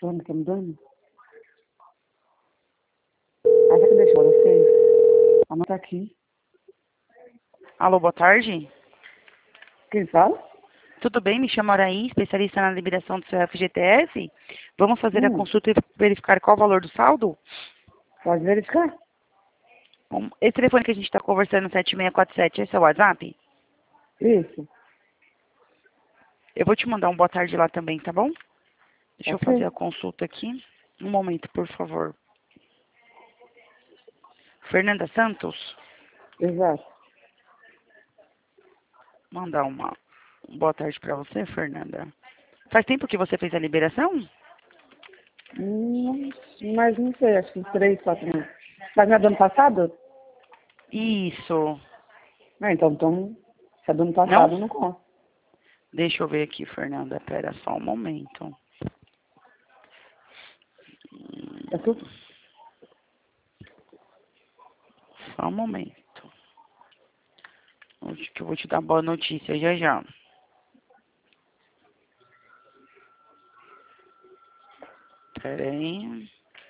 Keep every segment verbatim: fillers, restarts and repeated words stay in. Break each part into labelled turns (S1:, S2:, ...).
S1: telefone tá me dando? Ah, já que deixou vocês? A mãe tá aqui.
S2: Alô, boa tarde.
S1: Quem fala?
S2: Tudo bem? Me chamo Araí, especialista na liberação do seu F G T S. Vamos fazer a
S1: Hum,
S2: consulta e verificar qual o valor do saldo?
S1: pode verificar?
S2: Um, Esse telefone que a gente está conversando, sete seis quatro sete, esse é o WhatsApp?
S1: Isso.
S2: Eu vou te mandar um boa tarde lá também, tá bom? Deixa eu fazer
S1: Ok.
S2: a consulta aqui. Um momento, por favor. Fernanda Santos?
S1: Exato.
S2: Mandar uma um boa tarde para você, Fernanda. Faz tempo que você fez a liberação?
S1: Hum, mas não sei, acho que uns três, quatro meses. Mas não é do ano passado?
S2: Isso.
S1: Ah, então, então, se é do ano
S2: Não?
S1: passado, eu não conto.
S2: Deixa eu ver aqui, Fernanda. Pera só um momento.
S1: É tudo?
S2: Só um momento. Acho que eu vou te dar boa notícia já já. Pera aí.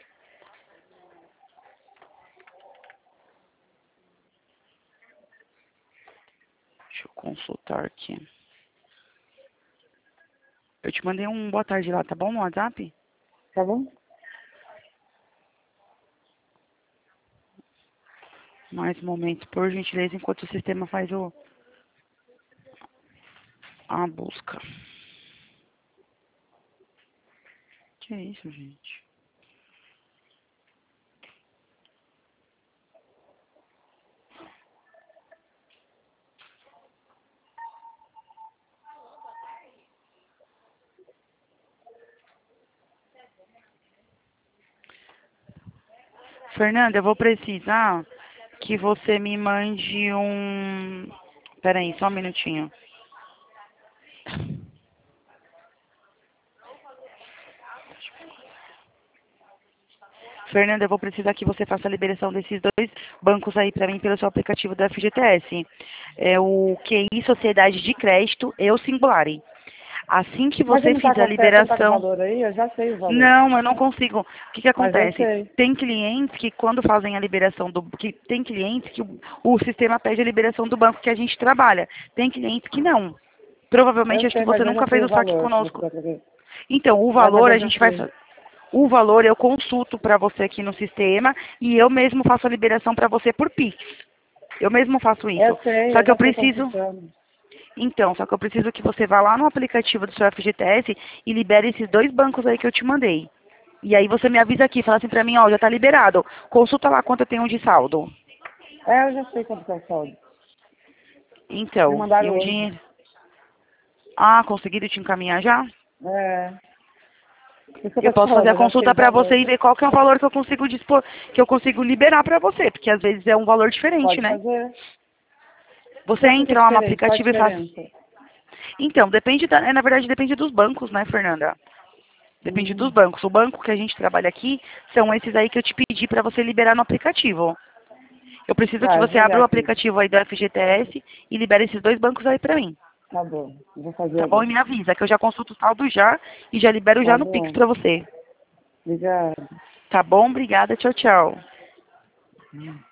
S2: Deixa eu consultar aqui. Eu te mandei um boa tarde lá, tá bom? No WhatsApp?
S1: Tá bom?
S2: Mais um momento, por gentileza, enquanto o sistema faz o, a busca. Que é isso, gente? Fernanda, eu vou precisar que você me mande um... Pera aí, só um minutinho. Fernanda, eu vou precisar que você faça a liberação desses dois bancos aí para mim pelo seu aplicativo da F G T S. É o Q I Sociedade de Crédito e o Singulari. Assim que
S1: Mas você
S2: você
S1: não tá com
S2: fizer a
S1: acesso, você não tá com o
S2: liberação...
S1: valor aí? Eu já sei o valor.
S2: Não, eu não consigo. O que que
S1: Mas eu
S2: acontece?
S1: sei.
S2: Tem clientes que quando fazem a liberação do... que tem clientes que o, o sistema pede a liberação do banco que a gente trabalha. Tem clientes que não. Provavelmente
S1: Eu
S2: acho que
S1: sei, mas
S2: você
S1: eu já
S2: nunca
S1: sei
S2: fez
S1: o
S2: o saque
S1: valor que
S2: conosco.
S1: você vai fazer.
S2: Então, o
S1: É, mas
S2: valor
S1: eu
S2: a
S1: já
S2: gente vai...
S1: sei.
S2: fa- O valor eu consulto para você aqui no sistema e eu mesmo faço a liberação para você por Pix. Eu mesmo faço isso.
S1: Eu sei,
S2: Só
S1: eu
S2: que eu
S1: já sei como
S2: preciso...
S1: funciona.
S2: Então, só que eu preciso que você vá lá no aplicativo do seu F G T S e libere esses dois bancos aí que eu te mandei. E aí você me avisa aqui, fala assim pra mim, ó, já tá liberado. Consulta lá quanto eu tenho de saldo.
S1: É, eu já sei quanto que é o saldo. Me
S2: Então, e
S1: mandaram
S2: um
S1: hoje.
S2: dinheiro... Ah, conseguiram te encaminhar já?
S1: É, isso que eu
S2: Eu
S1: tô te
S2: posso fazer
S1: falando,
S2: a
S1: eu já sei
S2: consulta
S1: o
S2: pra você
S1: valor.
S2: e ver qual que é o valor que eu consigo dispor, que eu consigo liberar pra você, porque às vezes é um valor diferente,
S1: Pode
S2: né?
S1: fazer.
S2: Você
S1: Mas por que
S2: entra lá no
S1: diferente? Qual a
S2: aplicativo e faz...
S1: diferença?
S2: Então, depende da... é, na verdade, depende dos bancos, né, Fernanda? Depende dos
S1: Hum,
S2: bancos. O banco que a gente trabalha aqui são esses aí que eu te pedi pra você liberar no aplicativo. Eu preciso que
S1: tá, eu
S2: você
S1: vou olhar
S2: abra o
S1: aqui.
S2: aplicativo aí do F G T S e libere esses dois bancos aí pra mim.
S1: Tá bom, eu vou fazer
S2: Tá bom? E
S1: agora.
S2: me avisa, que eu já consulto o saldo já e já libero
S1: Tá
S2: já no Pix
S1: bom.
S2: pra você.
S1: Obrigada.
S2: Tá bom? Obrigada. Tchau, tchau.
S1: Hum.